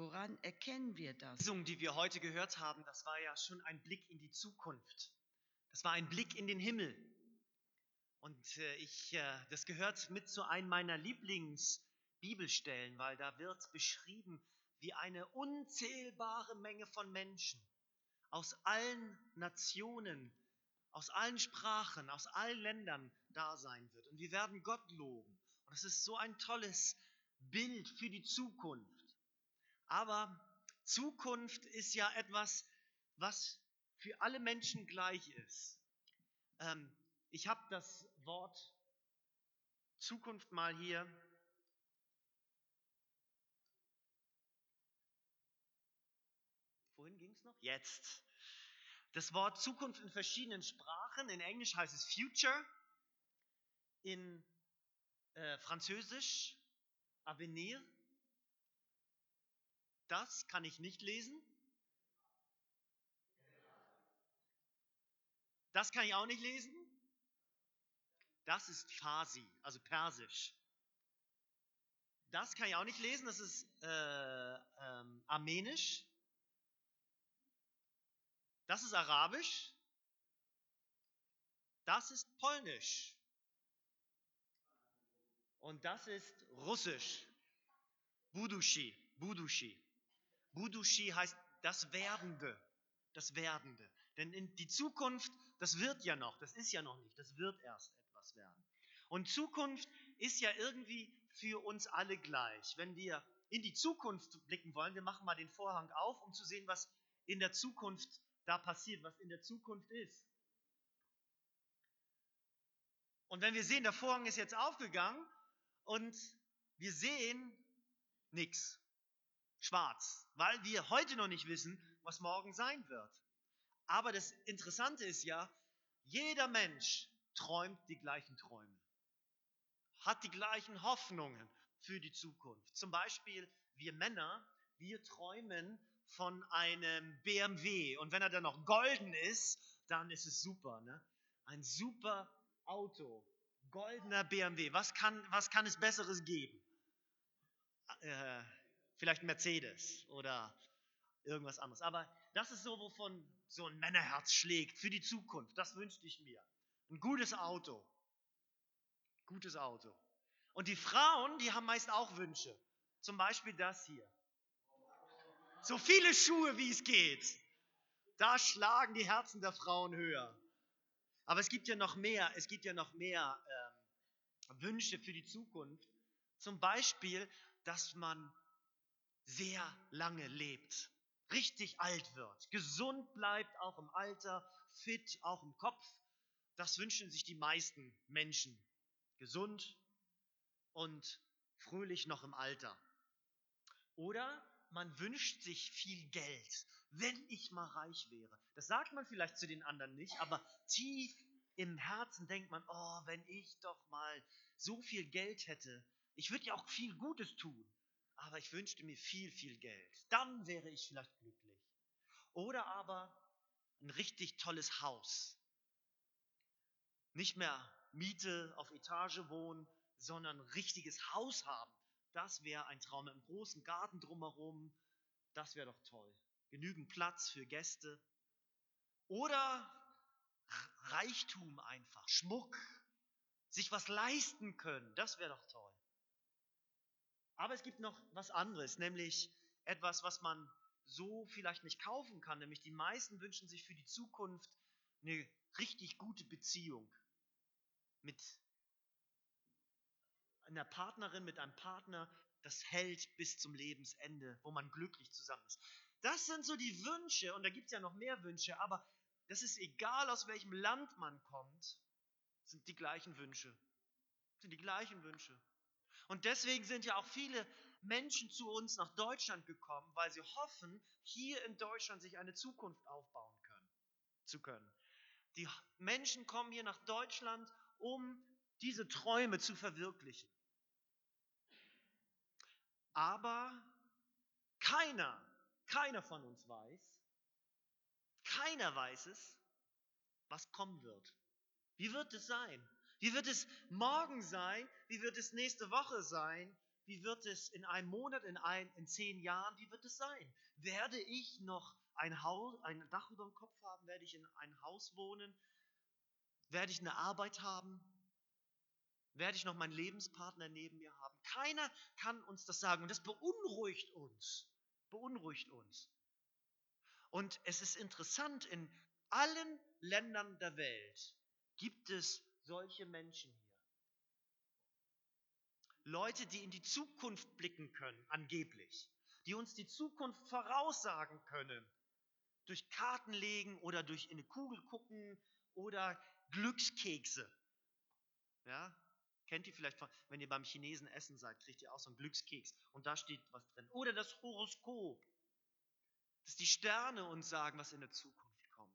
Woran erkennen wir das? Die Lesung, die wir heute gehört haben, das war ja schon ein Blick in die Zukunft. Das war ein Blick in den Himmel. Und das gehört mit zu einem meiner Lieblingsbibelstellen, weil da wird beschrieben, wie eine unzählbare Menge von Menschen aus allen Nationen, aus allen Sprachen, aus allen Ländern da sein wird. Und wir werden Gott loben. Und das ist so ein tolles Bild für die Zukunft. Aber Zukunft ist ja etwas, was für alle Menschen gleich ist. Ich habe das Wort Zukunft mal hier. Wohin ging es noch? Jetzt. Das Wort Zukunft in verschiedenen Sprachen. In Englisch heißt es Future, in Französisch Avenir. Das kann ich nicht lesen. Das kann ich auch nicht lesen. Das ist Farsi, also Persisch. Das kann ich auch nicht lesen. Das ist Armenisch. Das ist Arabisch. Das ist Polnisch. Und das ist Russisch. Budushi. Budushi heißt das Werdende. Das Werdende. Denn in die Zukunft, das wird ja noch, das ist ja noch nicht, das wird erst etwas werden. Und Zukunft ist ja irgendwie für uns alle gleich. Wenn wir in die Zukunft blicken wollen, wir machen mal den Vorhang auf, um zu sehen, was in der Zukunft da passiert, was in der Zukunft ist. Und wenn wir sehen, der Vorhang ist jetzt aufgegangen und wir sehen nichts. Schwarz, weil wir heute noch nicht wissen, was morgen sein wird. Aber das Interessante ist ja, jeder Mensch träumt die gleichen Träume, hat die gleichen Hoffnungen für die Zukunft. Zum Beispiel wir Männer, wir träumen von einem BMW und wenn er dann noch golden ist, dann ist es super, ne? Ein super Auto, goldener BMW. Was kann es Besseres geben? Vielleicht ein Mercedes oder irgendwas anderes. Aber das ist so, wovon so ein Männerherz schlägt für die Zukunft. Das wünschte ich mir. Ein gutes Auto. Gutes Auto. Und die Frauen, die haben meist auch Wünsche. Zum Beispiel das hier. So viele Schuhe, wie es geht. Da schlagen die Herzen der Frauen höher. Aber es gibt ja noch mehr. Es gibt ja noch mehr Wünsche für die Zukunft. Zum Beispiel, dass man sehr lange lebt, richtig alt wird, gesund bleibt, auch im Alter, fit, auch im Kopf. Das wünschen sich die meisten Menschen. Gesund und fröhlich noch im Alter. Oder man wünscht sich viel Geld, wenn ich mal reich wäre. Das sagt man vielleicht zu den anderen nicht, aber tief im Herzen denkt man, oh, wenn ich doch mal so viel Geld hätte. Ich würde ja auch viel Gutes tun. Aber ich wünschte mir viel, viel Geld. Dann wäre ich vielleicht glücklich. Oder aber ein richtig tolles Haus. Nicht mehr Miete auf Etage wohnen, sondern ein richtiges Haus haben. Das wäre ein Traum mit einem großen Garten drumherum. Das wäre doch toll. Genügend Platz für Gäste. Oder Reichtum einfach, Schmuck. Sich was leisten können. Das wäre doch toll. Aber es gibt noch was anderes, nämlich etwas, was man so vielleicht nicht kaufen kann. Nämlich die meisten wünschen sich für die Zukunft eine richtig gute Beziehung mit einer Partnerin, mit einem Partner, das hält bis zum Lebensende, wo man glücklich zusammen ist. Das sind so die Wünsche, und da gibt es ja noch mehr Wünsche, aber das ist egal, aus welchem Land man kommt, sind die gleichen Wünsche. Sind die gleichen Wünsche. Und deswegen sind ja auch viele Menschen zu uns nach Deutschland gekommen, weil sie hoffen, hier in Deutschland sich eine Zukunft aufbauen zu können. Die Menschen kommen hier nach Deutschland, um diese Träume zu verwirklichen. Aber keiner von uns weiß, keiner weiß es, was kommen wird. Wie wird es sein? Wie wird es morgen sein? Wie wird es nächste Woche sein? wie wird es in einem Monat, in 10 Jahren, wie wird es sein? Werde ich noch ein Dach über dem Kopf haben? Werde ich in ein Haus wohnen? Werde ich eine Arbeit haben? Werde ich noch meinen Lebenspartner neben mir haben? Keiner kann uns das sagen. Und das beunruhigt uns. Beunruhigt uns. Und es ist interessant, in allen Ländern der Welt gibt es solche Menschen hier. Leute, die in die Zukunft blicken können, angeblich. Die uns die Zukunft voraussagen können. Durch Karten legen oder durch in eine Kugel gucken oder Glückskekse. Ja? Kennt ihr vielleicht, wenn ihr beim Chinesen essen seid, kriegt ihr auch so einen Glückskeks und da steht was drin. Oder das Horoskop, dass die Sterne uns sagen, was in der Zukunft kommt.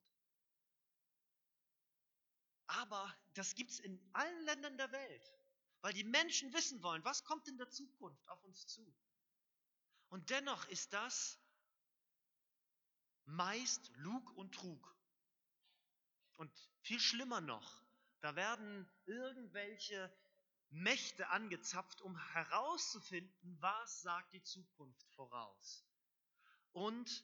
Aber das gibt es in allen Ländern der Welt, weil die Menschen wissen wollen, was kommt in der Zukunft auf uns zu. Und dennoch ist das meist Lug und Trug. Und viel schlimmer noch, da werden irgendwelche Mächte angezapft, um herauszufinden, was sagt die Zukunft voraus. Und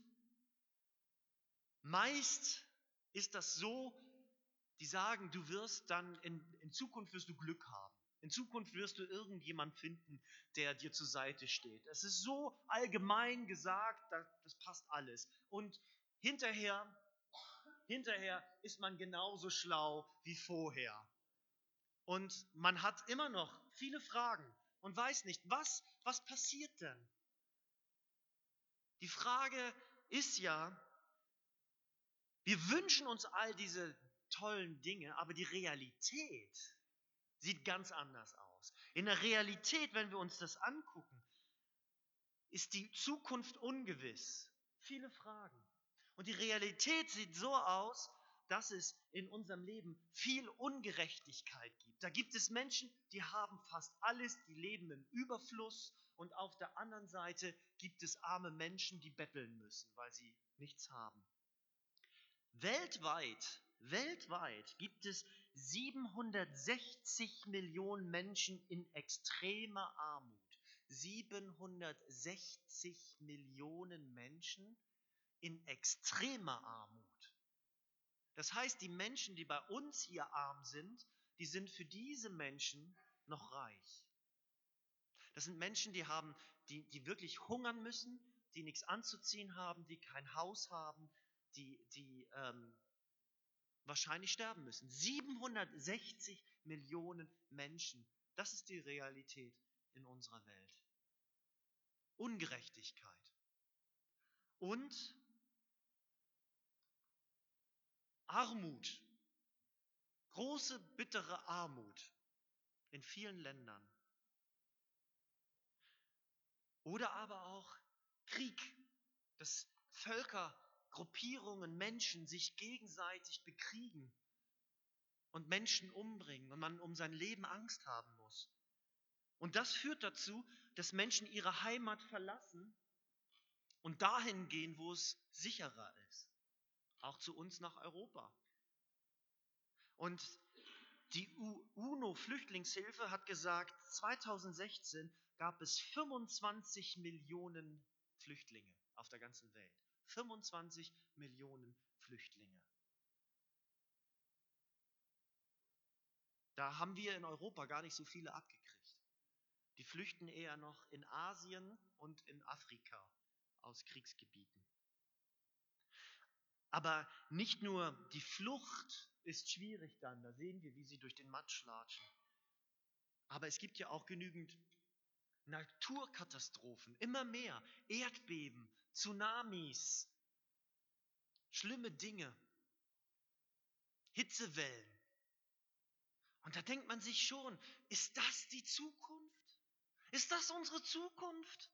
meist ist das so, die sagen, du wirst dann in Zukunft wirst du Glück haben. In Zukunft wirst du irgendjemand finden, der dir zur Seite steht. Es ist so allgemein gesagt, das passt alles. Und hinterher ist man genauso schlau wie vorher. Und man hat immer noch viele Fragen und weiß nicht, was passiert denn? Die Frage ist ja, wir wünschen uns all diese tollen Dinge, aber die Realität sieht ganz anders aus. In der Realität, wenn wir uns das angucken, ist die Zukunft ungewiss. Viele Fragen. Und die Realität sieht so aus, dass es in unserem Leben viel Ungerechtigkeit gibt. Da gibt es Menschen, die haben fast alles, die leben im Überfluss. Und auf der anderen Seite gibt es arme Menschen, die betteln müssen, weil sie nichts haben. Weltweit gibt es 760 Millionen Menschen in extremer Armut. 760 Millionen Menschen in extremer Armut. Das heißt, die Menschen, die bei uns hier arm sind, die sind für diese Menschen noch reich. Das sind Menschen, die wirklich hungern müssen, die nichts anzuziehen haben, die kein Haus haben, die wahrscheinlich sterben müssen. 760 Millionen Menschen. Das ist die Realität in unserer Welt. Ungerechtigkeit. Und Armut. Große, bittere Armut in vielen Ländern. Oder aber auch Krieg, dass Völker, Gruppierungen, Menschen sich gegenseitig bekriegen und Menschen umbringen und man um sein Leben Angst haben muss. Und das führt dazu, dass Menschen ihre Heimat verlassen und dahin gehen, wo es sicherer ist. Auch zu uns nach Europa. Und die UNO-Flüchtlingshilfe hat gesagt, 2016 gab es 25 Millionen Flüchtlinge auf der ganzen Welt. 25 Millionen Flüchtlinge. Da haben wir in Europa gar nicht so viele abgekriegt. Die flüchten eher noch in Asien und in Afrika aus Kriegsgebieten. Aber nicht nur die Flucht ist schwierig dann, da sehen wir, wie sie durch den Matsch latschen. Aber es gibt ja auch genügend Naturkatastrophen, immer mehr, Erdbeben, Tsunamis, schlimme Dinge, Hitzewellen. Und da denkt man sich schon, ist das die Zukunft? Ist das unsere Zukunft?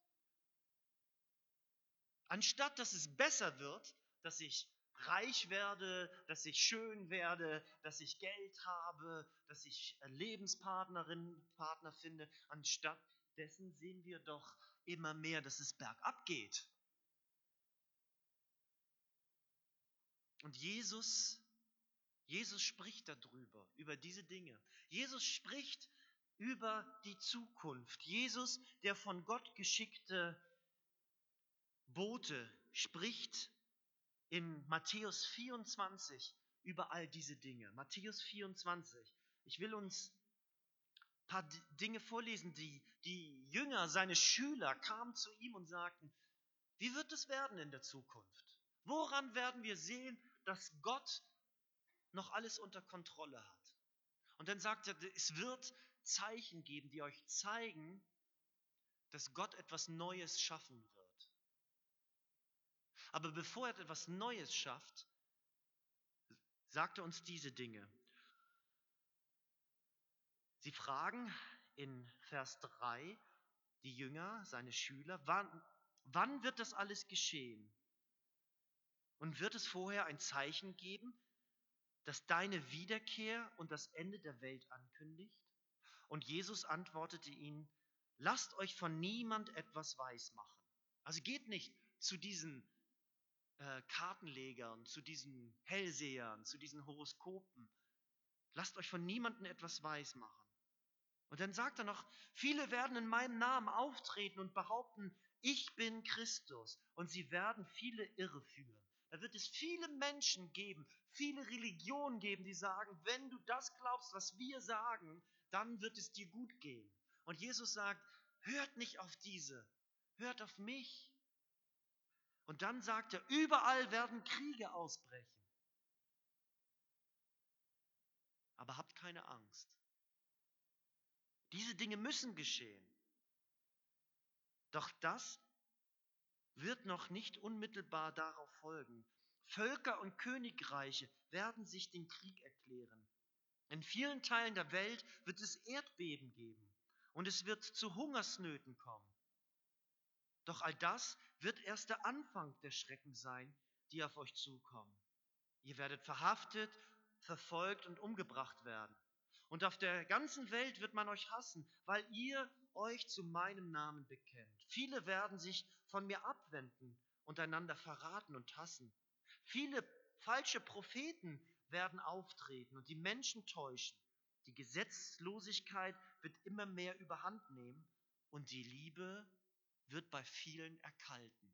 Anstatt dass es besser wird, dass ich reich werde, dass ich schön werde, dass ich Geld habe, dass ich Partner finde, anstatt dessen sehen wir doch immer mehr, dass es bergab geht. Und Jesus spricht darüber, über diese Dinge. Jesus spricht über die Zukunft. Jesus, der von Gott geschickte Bote, spricht in Matthäus 24 über all diese Dinge. Matthäus 24. Ich will uns ein paar Dinge vorlesen. Die Jünger, seine Schüler, kamen zu ihm und sagten, wie wird es werden in der Zukunft? Woran werden wir sehen, dass Gott noch alles unter Kontrolle hat? Und dann sagt er, es wird Zeichen geben, die euch zeigen, dass Gott etwas Neues schaffen wird. Aber bevor er etwas Neues schafft, sagt er uns diese Dinge. Sie fragen in Vers 3 die Jünger, seine Schüler, wann wird das alles geschehen? Und wird es vorher ein Zeichen geben, das deine Wiederkehr und das Ende der Welt ankündigt? Und Jesus antwortete ihnen, lasst euch von niemand etwas weismachen. Also geht nicht zu diesen Kartenlegern, zu diesen Hellsehern, zu diesen Horoskopen. Lasst euch von niemandem etwas weismachen. Und dann sagt er noch, viele werden in meinem Namen auftreten und behaupten, ich bin Christus. Und sie werden viele irreführen. Da wird es viele Menschen geben, viele Religionen geben, die sagen, wenn du das glaubst, was wir sagen, dann wird es dir gut gehen. Und Jesus sagt, hört nicht auf diese, hört auf mich. Und dann sagt er, überall werden Kriege ausbrechen. Aber habt keine Angst. Diese Dinge müssen geschehen. Doch das wird noch nicht unmittelbar darauf folgen. Völker und Königreiche werden sich den Krieg erklären. In vielen Teilen der Welt wird es Erdbeben geben und es wird zu Hungersnöten kommen. Doch all das wird erst der Anfang der Schrecken sein, die auf euch zukommen. Ihr werdet verhaftet, verfolgt und umgebracht werden. Und auf der ganzen Welt wird man euch hassen, weil ihr euch zu meinem Namen bekennt. Viele werden sich von mir abwenden und einander verraten und hassen. Viele falsche Propheten werden auftreten und die Menschen täuschen. Die Gesetzlosigkeit wird immer mehr überhand nehmen und die Liebe wird bei vielen erkalten.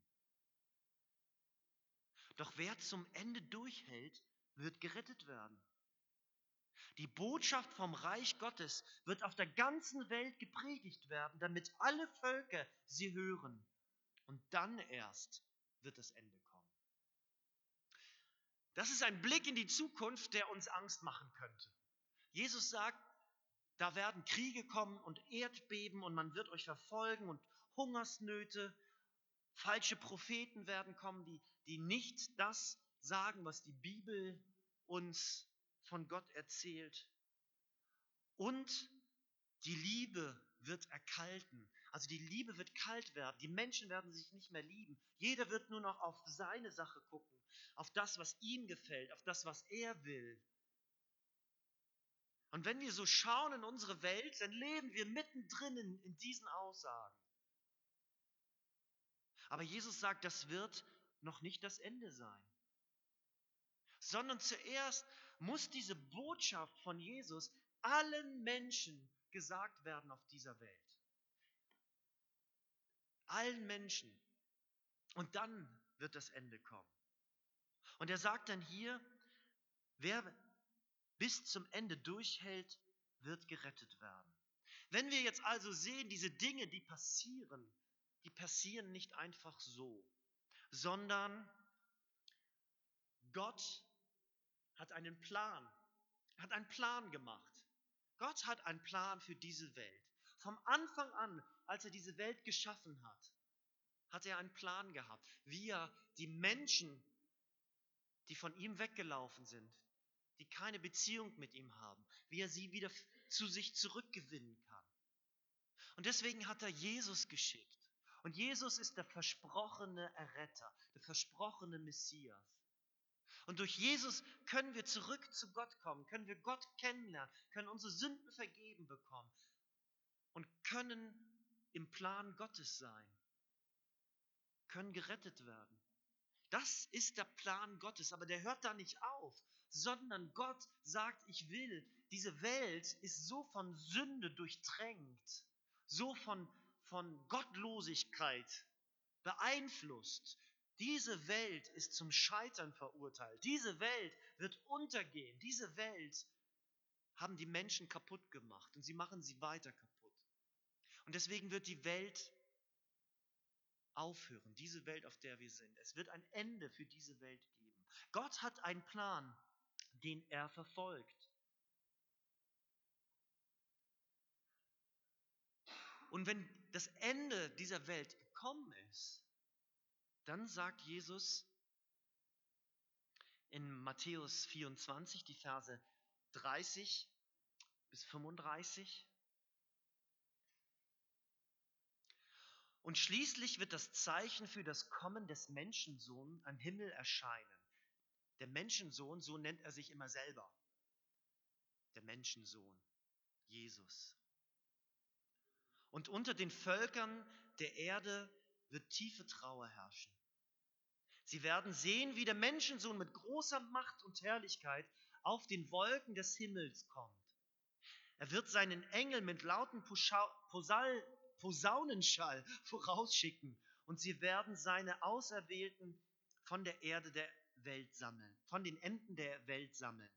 Doch wer zum Ende durchhält, wird gerettet werden. Die Botschaft vom Reich Gottes wird auf der ganzen Welt gepredigt werden, damit alle Völker sie hören. Und dann erst wird das Ende kommen. Das ist ein Blick in die Zukunft, der uns Angst machen könnte. Jesus sagt, da werden Kriege kommen und Erdbeben und man wird euch verfolgen und Hungersnöte. Falsche Propheten werden kommen, die nicht das sagen, was die Bibel uns von Gott erzählt. Und die Liebe wird erkalten. Also die Liebe wird kalt werden. Die Menschen werden sich nicht mehr lieben. Jeder wird nur noch auf seine Sache gucken, auf das, was ihm gefällt, auf das, was er will. Und wenn wir so schauen in unsere Welt, dann leben wir mittendrin in diesen Aussagen. Aber Jesus sagt, das wird noch nicht das Ende sein. Sondern zuerst muss diese Botschaft von Jesus allen Menschen gesagt werden auf dieser Welt. Allen Menschen. Und dann wird das Ende kommen. Und er sagt dann hier, wer bis zum Ende durchhält, wird gerettet werden. Wenn wir jetzt also sehen, diese Dinge, die passieren nicht einfach so, sondern Gott hat einen Plan gemacht. Gott hat einen Plan für diese Welt. Vom Anfang an, als er diese Welt geschaffen hat, hat er einen Plan gehabt, wie er die Menschen, die von ihm weggelaufen sind, die keine Beziehung mit ihm haben, wie er sie wieder zu sich zurückgewinnen kann. Und deswegen hat er Jesus geschickt. Und Jesus ist der versprochene Erretter, der versprochene Messias. Und durch Jesus können wir zurück zu Gott kommen, können wir Gott kennenlernen, können unsere Sünden vergeben bekommen und können im Plan Gottes sein, können gerettet werden. Das ist der Plan Gottes, aber der hört da nicht auf, sondern Gott sagt, ich will diese Welt ist so von Sünde durchtränkt, so von Gottlosigkeit beeinflusst. Diese Welt ist zum Scheitern verurteilt. Diese Welt wird untergehen. Diese Welt haben die Menschen kaputt gemacht und sie machen sie weiter kaputt. Und deswegen wird die Welt aufhören, diese Welt, auf der wir sind. Es wird ein Ende für diese Welt geben. Gott hat einen Plan, den er verfolgt. Und wenn das Ende dieser Welt gekommen ist, dann sagt Jesus in Matthäus 24, die Verse 30 bis 35, und schließlich wird das Zeichen für das Kommen des Menschensohns am Himmel erscheinen. Der Menschensohn, so nennt er sich immer selber. Der Menschensohn, Jesus. Und unter den Völkern der Erde wird tiefe Trauer herrschen. Sie werden sehen, wie der Menschensohn mit großer Macht und Herrlichkeit auf den Wolken des Himmels kommt. Er wird seinen Engel mit lauten Posaunenschall vorausschicken und sie werden seine Auserwählten von der Erde der Welt sammeln, von den Enden der Welt sammeln.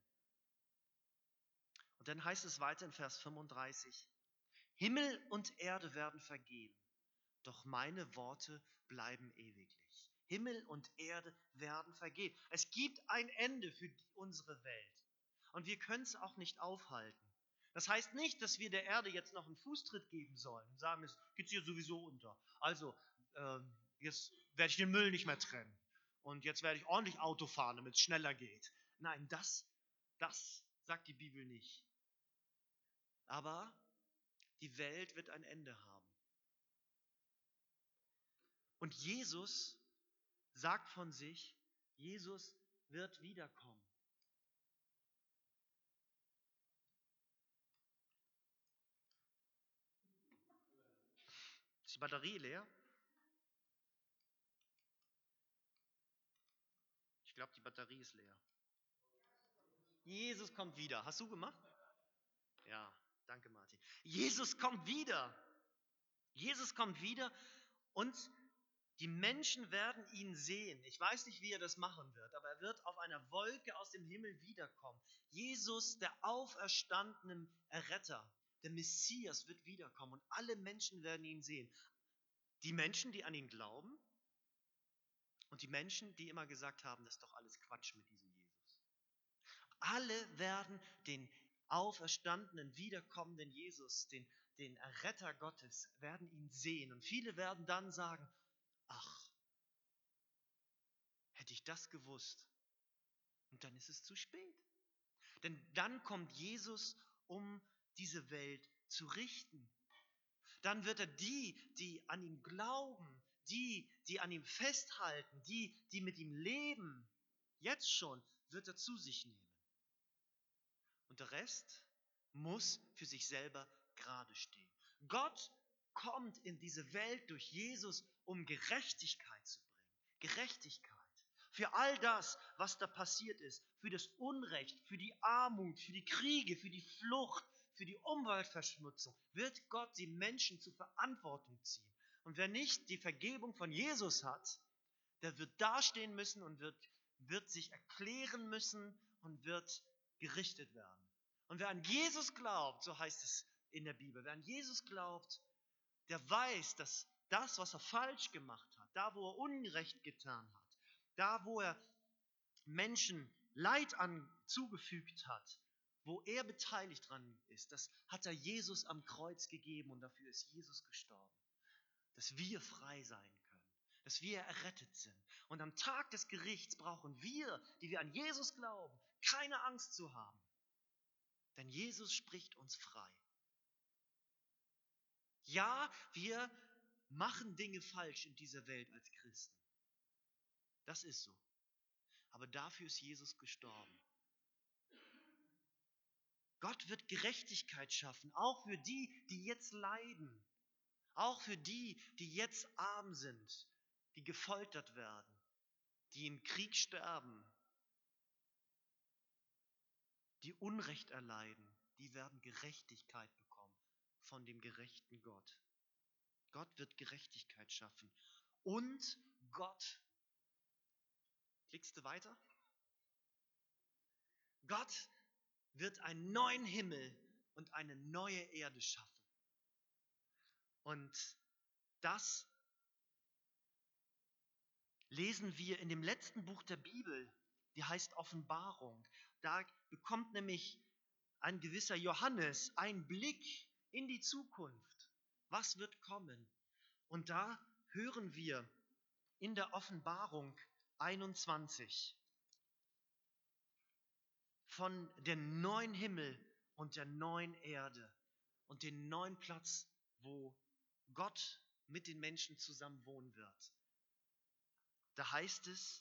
Und dann heißt es weiter in Vers 35, Himmel und Erde werden vergehen, doch meine Worte bleiben ewiglich. Himmel und Erde werden vergehen. Es gibt ein Ende für unsere Welt und wir können es auch nicht aufhalten. Das heißt nicht, dass wir der Erde jetzt noch einen Fußtritt geben sollen und sagen, es geht hier sowieso unter. Also, jetzt werde ich den Müll nicht mehr trennen und jetzt werde ich ordentlich Auto fahren, damit es schneller geht. Nein, das sagt die Bibel nicht. Aber die Welt wird ein Ende haben. Und Jesus sagt von sich, Jesus wird wiederkommen. Ist die Batterie leer? Ich glaube, die Batterie ist leer. Jesus kommt wieder. Hast du gemacht? Ja, danke Martin. Jesus kommt wieder. Jesus kommt wieder und die Menschen werden ihn sehen. Ich weiß nicht, wie er das machen wird, aber er wird auf einer Wolke aus dem Himmel wiederkommen. Jesus, der auferstandene Erretter, der Messias, wird wiederkommen und alle Menschen werden ihn sehen. Die Menschen, die an ihn glauben und die Menschen, die immer gesagt haben, das ist doch alles Quatsch mit diesem Jesus. Alle werden den auferstandenen, wiederkommenden Jesus, den Erretter Gottes, werden ihn sehen. Und viele werden dann sagen, ach, hätte ich das gewusst. Und dann ist es zu spät. Denn dann kommt Jesus, um diese Welt zu richten. Dann wird er die an ihm glauben, die an ihm festhalten, die mit ihm leben, jetzt schon, wird er zu sich nehmen. Und der Rest muss für sich selber gerade stehen. Gott kommt in diese Welt durch Jesus, um Gerechtigkeit zu bringen. Gerechtigkeit. Für all das, was da passiert ist, für das Unrecht, für die Armut, für die Kriege, für die Flucht, für die Umweltverschmutzung, wird Gott die Menschen zur Verantwortung ziehen. Und wer nicht die Vergebung von Jesus hat, der wird dastehen müssen und wird sich erklären müssen und wird gerichtet werden. Und wer an Jesus glaubt, so heißt es in der Bibel, wer an Jesus glaubt, der weiß, dass das, was er falsch gemacht hat, da, wo er Unrecht getan hat, da, wo er Menschen Leid zugefügt hat, wo er beteiligt dran ist, das hat er Jesus am Kreuz gegeben und dafür ist Jesus gestorben, dass wir frei sein können, dass wir errettet sind. Und am Tag des Gerichts brauchen wir, die wir an Jesus glauben, keine Angst zu haben, denn Jesus spricht uns frei. Ja, wir machen Dinge falsch in dieser Welt als Christen. Das ist so. Aber dafür ist Jesus gestorben. Gott wird Gerechtigkeit schaffen, auch für die, die jetzt leiden. Auch für die, die jetzt arm sind, die gefoltert werden, die im Krieg sterben, die Unrecht erleiden. die werden Gerechtigkeit bekommen von dem gerechten Gott. Gott wird Gerechtigkeit schaffen. Und Gott, klickst du weiter? Gott wird einen neuen Himmel und eine neue Erde schaffen. Und das lesen wir in dem letzten Buch der Bibel, die heißt Offenbarung. Da bekommt nämlich ein gewisser Johannes einen Blick in die Zukunft. Was wird kommen? Und da hören wir in der Offenbarung 21 von dem neuen Himmel und der neuen Erde und den neuen Platz, wo Gott mit den Menschen zusammen wohnen wird. Da heißt es,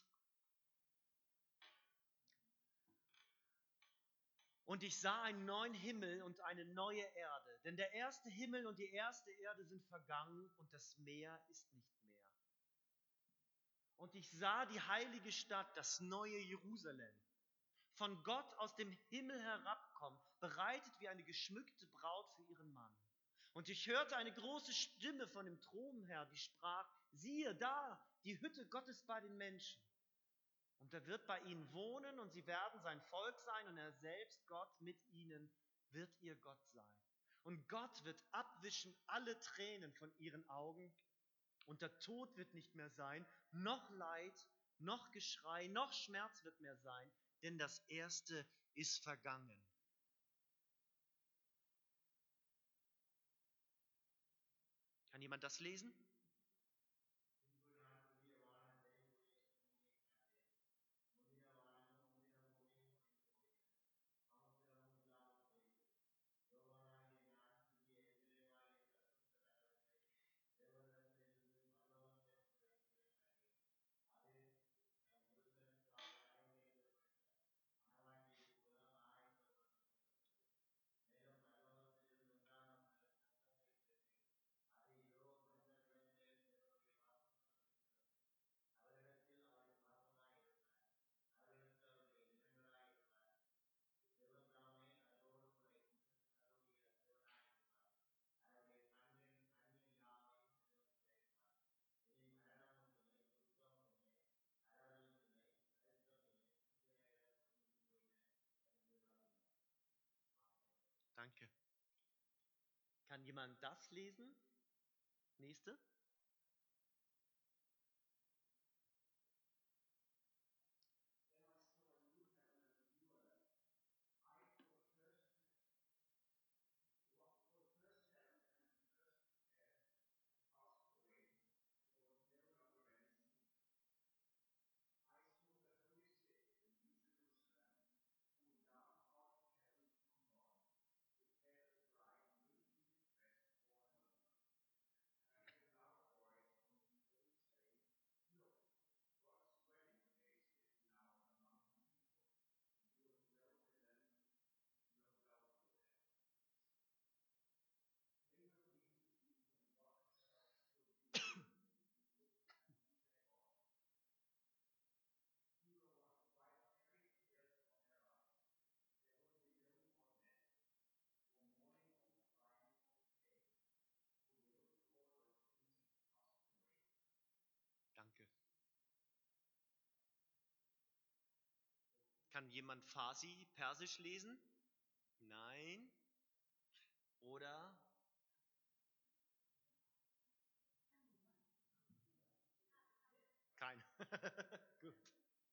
und ich sah einen neuen Himmel und eine neue Erde, denn der erste Himmel und die erste Erde sind vergangen und das Meer ist nicht mehr. Und ich sah die heilige Stadt, das neue Jerusalem, von Gott aus dem Himmel herabkommen, bereitet wie eine geschmückte Braut für ihren Mann. Und ich hörte eine große Stimme von dem Thron her, die sprach, siehe da, die Hütte Gottes bei den Menschen. Und er wird bei ihnen wohnen und sie werden sein Volk sein und er selbst, Gott mit ihnen, wird ihr Gott sein. Und Gott wird abwischen alle Tränen von ihren Augen und der Tod wird nicht mehr sein, noch Leid, noch Geschrei, noch Schmerz wird mehr sein, denn das Erste ist vergangen. Kann jemand das lesen? Danke. Kann jemand das lesen? Nächste. Danke. Kann jemand Farsi, Persisch lesen? Nein. Oder? Kein. Gut.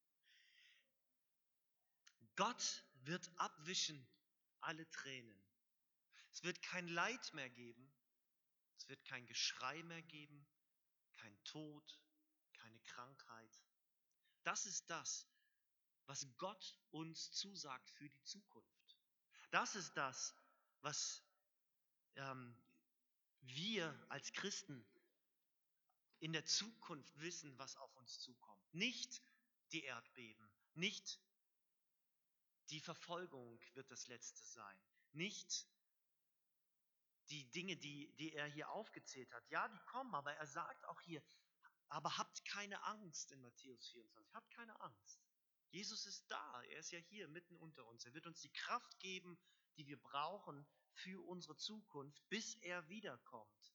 Gott wird abwischen alle Tränen. Es wird kein Leid mehr geben. Es wird kein Geschrei mehr geben. Kein Tod. Keine Krankheit. Das ist das, was Gott uns zusagt für die Zukunft. Das ist das, was wir als Christen in der Zukunft wissen, was auf uns zukommt. Nicht die Erdbeben, nicht die Verfolgung wird das Letzte sein, nicht die Dinge, die er hier aufgezählt hat. Ja, die kommen, aber er sagt auch hier, aber habt keine Angst in Matthäus 24, habt keine Angst. Jesus ist da, er ist ja hier mitten unter uns. Er wird uns die Kraft geben, die wir brauchen für unsere Zukunft, bis er wiederkommt.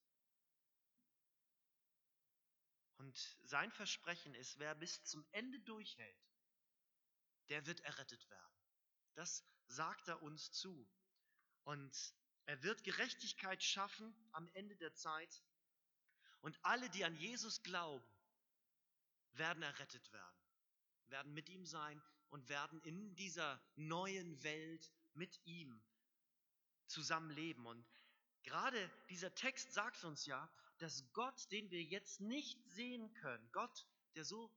Und sein Versprechen ist, wer bis zum Ende durchhält, der wird errettet werden. Das sagt er uns zu. Und er wird Gerechtigkeit schaffen am Ende der Zeit. Und alle, die an Jesus glauben, werden errettet werden, werden mit ihm sein und werden in dieser neuen Welt mit ihm zusammenleben. Und gerade dieser Text sagt uns ja, dass Gott, den wir jetzt nicht sehen können, Gott, der so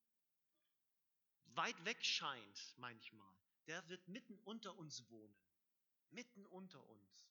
weit weg scheint manchmal, der wird mitten unter uns wohnen. Mitten unter uns.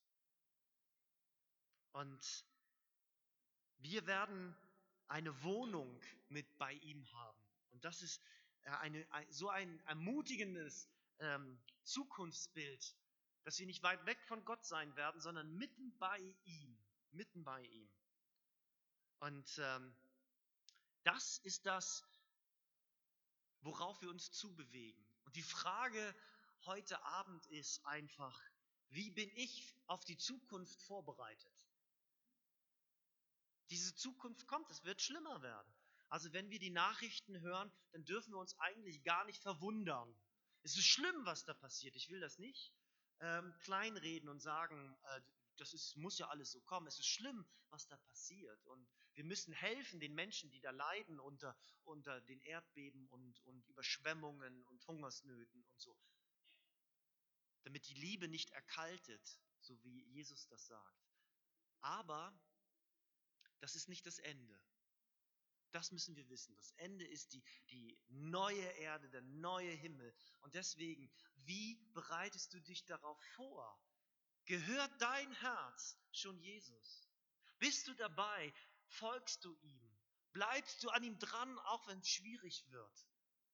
Und wir werden eine Wohnung mit bei ihm haben. Und das ist so ein ermutigendes Zukunftsbild, dass wir nicht weit weg von Gott sein werden, sondern mitten bei ihm. Mitten bei ihm. Und das ist das, worauf wir uns zubewegen. Und die Frage heute Abend ist einfach, wie bin ich auf die Zukunft vorbereitet? Diese Zukunft kommt, es wird schlimmer werden. Also wenn wir die Nachrichten hören, dann dürfen wir uns eigentlich gar nicht verwundern. Es ist schlimm, was da passiert. Ich will das nicht kleinreden und sagen, muss ja alles so kommen. Es ist schlimm, was da passiert. Und wir müssen helfen den Menschen, die da leiden unter den Erdbeben und Überschwemmungen und Hungersnöten und so. Damit die Liebe nicht erkaltet, so wie Jesus das sagt. Aber das ist nicht das Ende. Das müssen wir wissen. Das Ende ist die neue Erde, der neue Himmel. Und deswegen, wie bereitest du dich darauf vor? Gehört dein Herz schon Jesus? Bist du dabei? Folgst du ihm? Bleibst du an ihm dran, auch wenn es schwierig wird?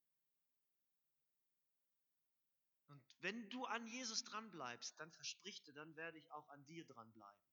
Und wenn du an Jesus dran bleibst, dann verspricht er, dann werde ich auch an dir dran bleiben.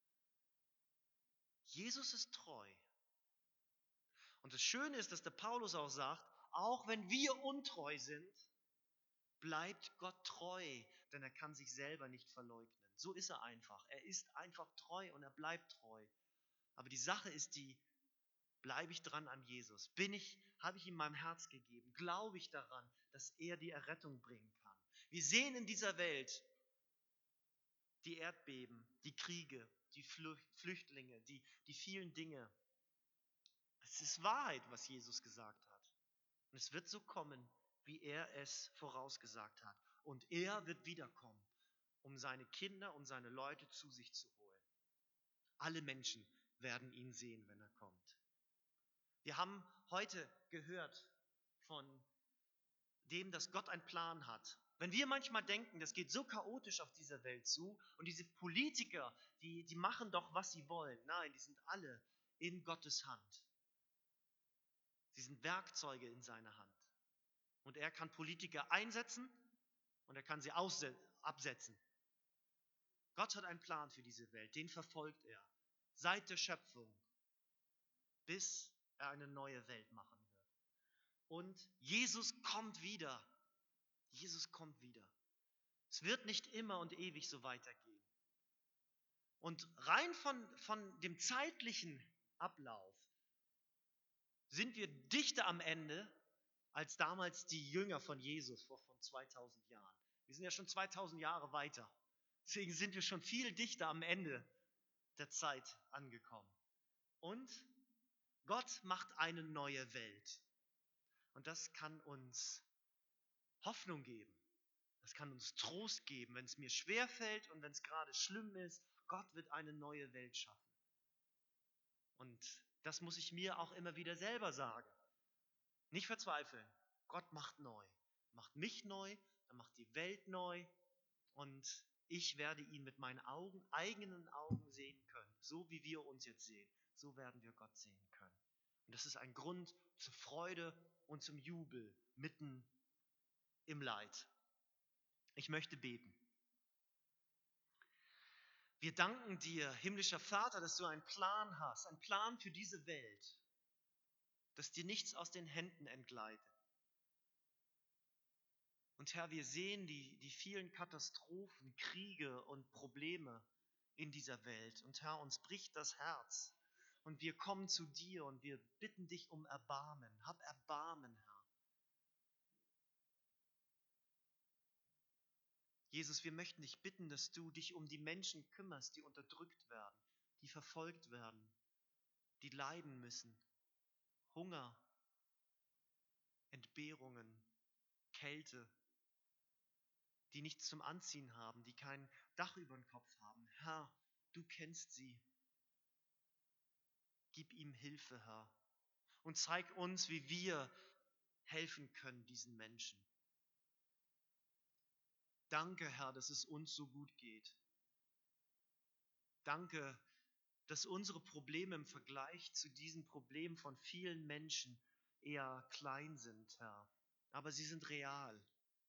Jesus ist treu. Und das Schöne ist, dass der Paulus auch sagt, auch wenn wir untreu sind, bleibt Gott treu, denn er kann sich selber nicht verleugnen. So ist er einfach. Er ist einfach treu und er bleibt treu. Aber die Sache ist die, bleibe ich dran an Jesus? Habe ich ihm mein Herz gegeben? Glaube ich daran, dass er die Errettung bringen kann? Wir sehen in dieser Welt die Erdbeben, die Kriege, die Flüchtlinge, die vielen Dinge. Es ist Wahrheit, was Jesus gesagt hat. Und es wird so kommen, wie er es vorausgesagt hat. Und er wird wiederkommen, um seine Kinder und seine Leute zu sich zu holen. Alle Menschen werden ihn sehen, wenn er kommt. Wir haben heute gehört von dem, dass Gott einen Plan hat. Wenn wir manchmal denken, das geht so chaotisch auf dieser Welt zu und diese Politiker, die machen doch, was sie wollen. Nein, die sind alle in Gottes Hand. Sie sind Werkzeuge in seiner Hand. Und er kann Politiker einsetzen und er kann sie absetzen. Gott hat einen Plan für diese Welt, den verfolgt er. Seit der Schöpfung, bis er eine neue Welt machen wird. Und Jesus kommt wieder. Jesus kommt wieder. Es wird nicht immer und ewig so weitergehen. Und rein von dem zeitlichen Ablauf sind wir dichter am Ende als damals die Jünger von Jesus vor 2000 Jahren. Wir sind ja schon 2000 Jahre weiter. Deswegen sind wir schon viel dichter am Ende der Zeit angekommen. Und Gott macht eine neue Welt. Und das kann uns Hoffnung geben. Das kann uns Trost geben, wenn es mir schwerfällt und wenn es gerade schlimm ist. Gott wird eine neue Welt schaffen. Und das muss ich mir auch immer wieder selber sagen. Nicht verzweifeln. Gott macht neu. Macht mich neu, er macht die Welt neu und ich werde ihn mit meinen eigenen Augen sehen können. So wie wir uns jetzt sehen, so werden wir Gott sehen können. Und das ist ein Grund zur Freude und zum Jubel mitten im Leid. Ich möchte beten. Wir danken dir, himmlischer Vater, dass du einen Plan hast, einen Plan für diese Welt, dass dir nichts aus den Händen entgleitet. Und Herr, wir sehen die vielen Katastrophen, Kriege und Probleme in dieser Welt. Und Herr, uns bricht das Herz. Und wir kommen zu dir und wir bitten dich um Erbarmen. Hab Erbarmen, Herr. Jesus, wir möchten dich bitten, dass du dich um die Menschen kümmerst, die unterdrückt werden, die verfolgt werden, die leiden müssen. Hunger, Entbehrungen, Kälte, die nichts zum Anziehen haben, die kein Dach über dem Kopf haben. Herr, du kennst sie. Gib ihm Hilfe, Herr. Und zeig uns, wie wir helfen können diesen Menschen. Danke, Herr, dass es uns so gut geht. Danke, dass unsere Probleme im Vergleich zu diesen Problemen von vielen Menschen eher klein sind, Herr. Aber sie sind real.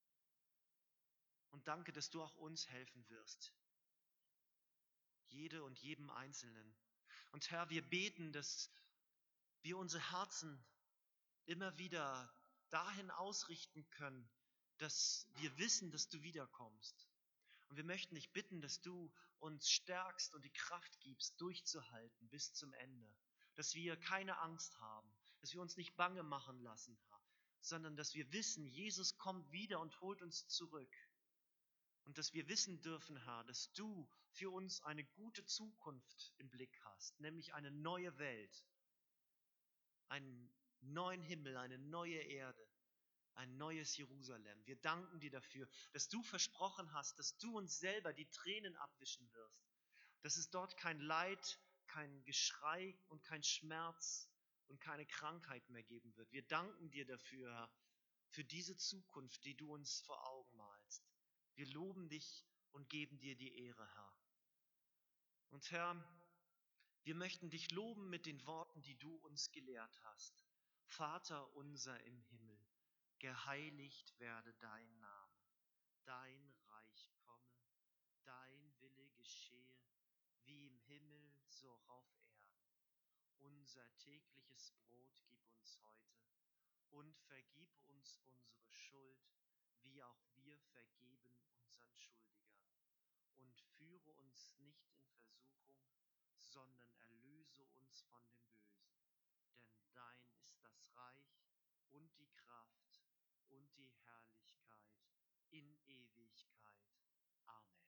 Und danke, dass du auch uns helfen wirst. Jede und jedem Einzelnen. Und Herr, wir beten, dass wir unsere Herzen immer wieder dahin ausrichten können, dass wir wissen, dass du wiederkommst. Und wir möchten dich bitten, dass du uns stärkst und die Kraft gibst, durchzuhalten bis zum Ende. Dass wir keine Angst haben, dass wir uns nicht bange machen lassen, Herr, sondern dass wir wissen, Jesus kommt wieder und holt uns zurück. Und dass wir wissen dürfen, Herr, dass du für uns eine gute Zukunft im Blick hast, nämlich eine neue Welt, einen neuen Himmel, eine neue Erde, ein neues Jerusalem. Wir danken dir dafür, dass du versprochen hast, dass du uns selber die Tränen abwischen wirst, dass es dort kein Leid, kein Geschrei und kein Schmerz und keine Krankheit mehr geben wird. Wir danken dir dafür, Herr, für diese Zukunft, die du uns vor Augen malst. Wir loben dich und geben dir die Ehre, Herr. Und Herr, wir möchten dich loben mit den Worten, die du uns gelehrt hast. Vater unser im Himmel, geheiligt werde dein Name, dein Reich komme, dein Wille geschehe, wie im Himmel so auch auf Erden. Unser tägliches Brot gib uns heute und vergib uns unsere Schuld, wie auch wir vergeben unseren Schuldigern. Und führe uns nicht in Versuchung, sondern erlöse uns von dem Bösen. Denn dein ist das Reich und die Kraft und die Herrlichkeit in Ewigkeit. Amen.